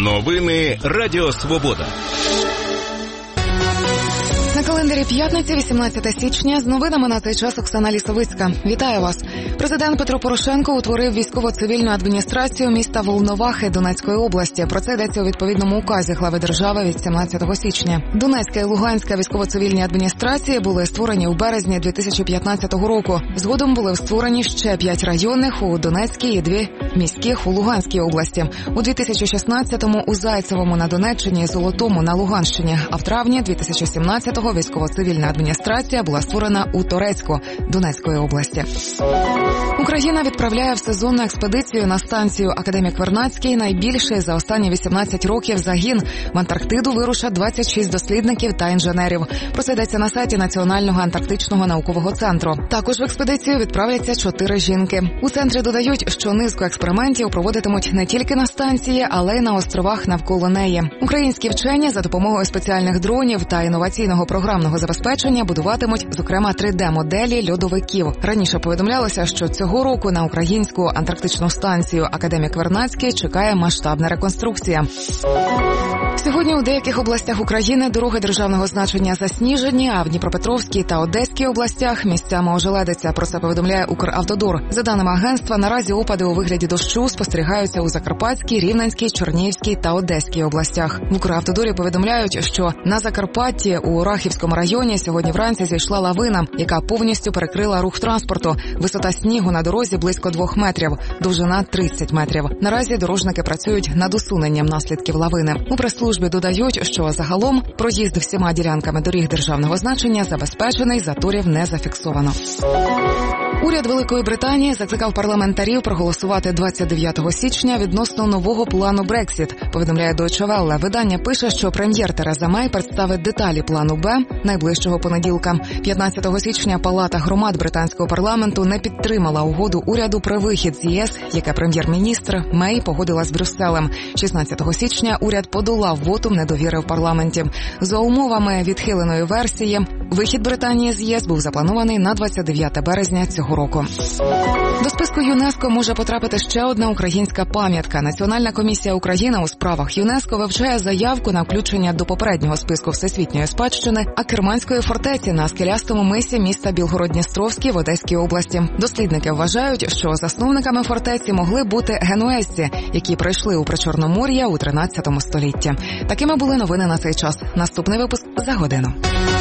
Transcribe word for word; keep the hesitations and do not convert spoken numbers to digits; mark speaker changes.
Speaker 1: Новини Радіо Свобода.
Speaker 2: На календарі п'ятниці, вісімнадцяте січня, з новинами на цей час Оксана Лісовицька. Вітаю вас. Президент Петро Порошенко утворив військово-цивільну адміністрацію міста Волновахи Донецької області. Про це йдеться у відповідному указі глави держави від сімнадцятого січня. Донецька і Луганська військово-цивільні адміністрації були створені у березні дві тисячі п'ятнадцятого року. Згодом були створені ще п'ять районних у Донецькій і дві міських у Луганській області. У дві тисячі шістнадцятому у Зайцевому на Донеччині і Золотому на Луганщині, а в травні дві тисячі сімнадцятого військово-цивільна адміністрація була створена у Торецьку Донецької області. Україна відправляє в сезонну експедицію на станцію Академік Вернадський найбільший за останні вісімнадцять років загін. В Антарктиду вирушать двадцять шість дослідників та інженерів. Про це йдеться на сайті Національного антарктичного наукового центру. Також в експедицію відправляться чотири жінки. У центрі додають, що низку експериментів проводитимуть не тільки на станції, але й на островах навколо неї. Українські вчені за допомогою спеціальних дронів та інноваційного програмного забезпечення будуватимуть, зокрема, три де-моделі льодовиків. Раніше повідомлялося, що цього року на українську антарктичну станцію Академік Вернадський чекає масштабна реконструкція. Сьогодні у деяких областях України дороги державного значення засніжені, а в Дніпропетровській та Одеській областях місцями ожеледиться. Про це повідомляє Укравтодор. За даними агентства, наразі опади у вигляді дощу спостерігаються у Закарпатській, Рівненській, Чернігівській та Одеській областях. В Укравтодорі повідомляють, що на Закарпатті у Рахівському районі сьогодні вранці зійшла лавина, яка повністю перекрила рух транспорту. Висота снігу на дорозі близько двох метрів, довжина тридцять метрів. Наразі дорожники працюють над усуненням наслідків лавини. У прес-службі додають, що загалом проїзд всіма ділянками доріг державного значення забезпечений, заторів не зафіксовано. Уряд Великої Британії закликав парламентарів проголосувати двадцять дев'ятого січня відносно нового плану Брексіт, повідомляє Deutsche Welle. Видання пише, що прем'єр Тереза Мей представить деталі плану Б найближчого понеділка. п'ятнадцятого січня Палата громад британського парламенту не підтримала угоду уряду про вихід з ЄС, яке прем'єр-міністр Мей погодила з Брюсселем. шістнадцятого січня уряд подолав вотум недовіри в парламенті. За умовами відхиленої версії, вихід Британії з ЄС був запланований на двадцять дев'яте березня цього року. До списку ЮНЕСКО може потрапити ще одна українська пам'ятка. Національна комісія України у справах ЮНЕСКО вивчає заявку на включення до попереднього списку всесвітньої спадщини Акерманської фортеці на скелястому мисі міста Білгород-Дністровський в Одеській області. Дослідники вважають, що засновниками фортеці могли бути генуезці, які прийшли у Причорномор'я у тринадцятому столітті. Такими були новини на цей час. Наступний випуск за годину.